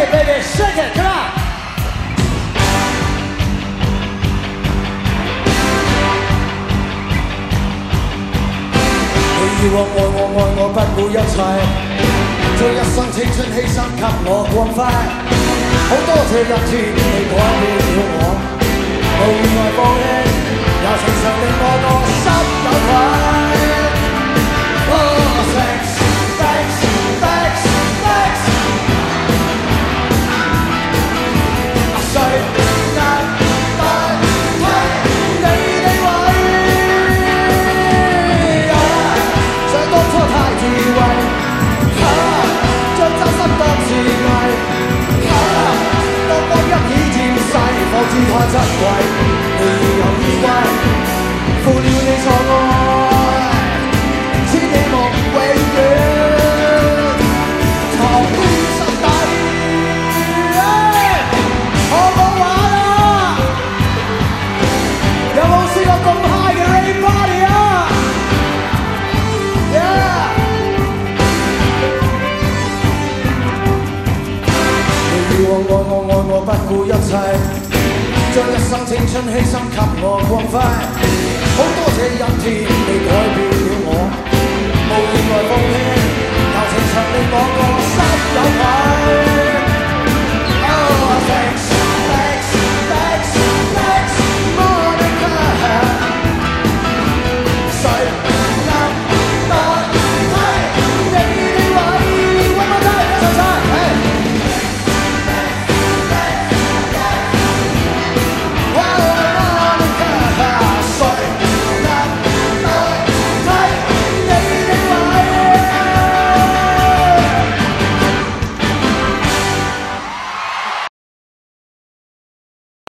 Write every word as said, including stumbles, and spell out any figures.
it, baby, shake it, come on！ 你以往愛我愛我不顧一切，將一生青春犧牲給我光輝。好多謝今天你改變了我，無意外放棄，也常常令我個心有愧。Oh, thanks, thanks, thanks, thanks。誰能代替你地位？想當初太智慧，將真心當自偽，當光陰已漸逝，方知它珍貴。你已有依歸，負了你錯愛，千里夢永遠藏於心底。好唔好玩啊？有冇試過咁 high 嘅 rave party 啊？ Yeah！ 你以往愛我愛我不顧一切，將一生青春犧牲給我光輝。好多謝今天你改變。